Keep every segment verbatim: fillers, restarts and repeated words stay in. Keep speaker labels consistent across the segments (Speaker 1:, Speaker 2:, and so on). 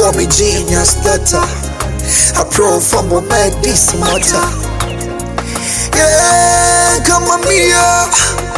Speaker 1: call me genius data. I pro fumble make this matter. Yeah, come on me up.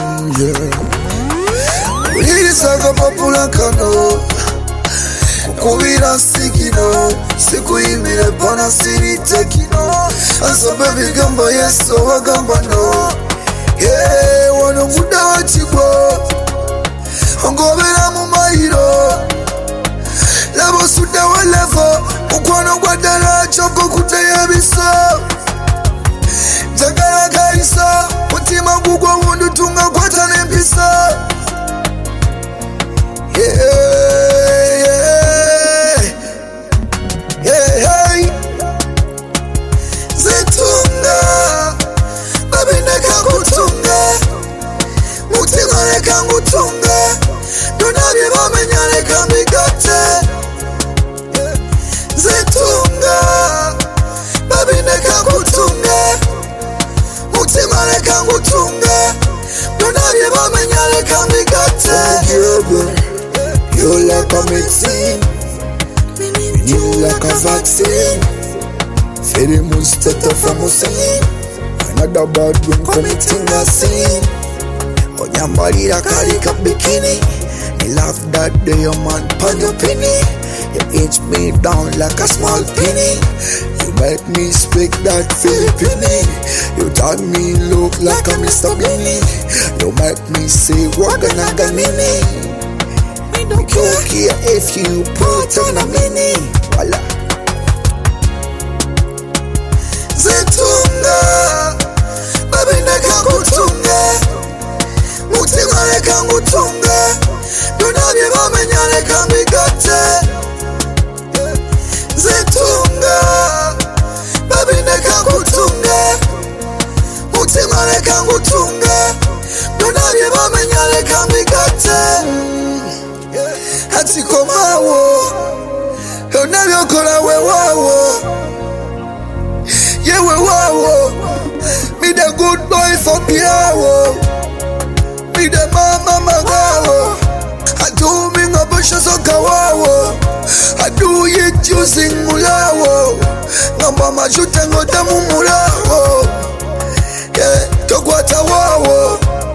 Speaker 1: Yeah. Please I go popular kano. Kukubira sikino. Siku imile pana siri tekino. Anso baby gamba yes so wagamba no. Yeah, wano muda wachibo. Ongobera mu mahiro. Labo suda wa levo. Ukwano kwa dala choko kutaya biso. Jagala kaisa. Mutima gugwa wundu tunga kwa tane mpisa. Yeah, yeah, yeah, hey. Zetunga. Babi neka kutunga. Mutima neka kutunga. Donabi bamenya neka migate. Zetunga. Babi neka kutunga. Mutima neka kutunga. Donabi bamenya neka migate. You like a medicine, you like a vaccine. Fede mustata from Hussein. Another bad one committing a sin. Onyamari karika bikini. Me laugh that day your man pan your penny. You inch me down like a small penny. You make me speak that Filipino. You tell me look like a Mister Beanie. You make me say Waganagamini. We don't care if you put on a mini. Voila. Zetunga. Babi neka kutunga. Mutima neka kutunga. Donabi bamenya neka migate. Zetunga. Babi neka kutunga. Mutima neka kutunga. Donabi bamenya neka migate. Ati komawo Onabyo kola we wawo Ye we wawo Me the good boy for piawo Me the mama magawo I do me ngabosha soka wawo I do it using mulawo Ngamba majute ngote mumulawo Yeah, tokwata wawo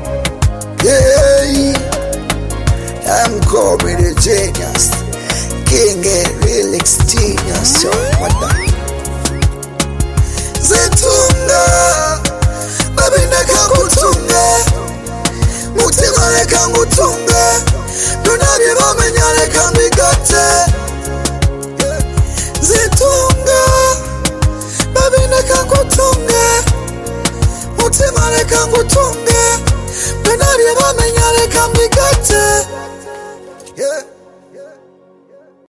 Speaker 1: Yeah I'm called me the genius, king and real genius, yo, mother. Zetunga, babi neka kutunga, mutima neka kutunga, donabi bamenya neka migate. Zetunga, babi neka kutunga, mutima neka kutunga, donabi bamenya neka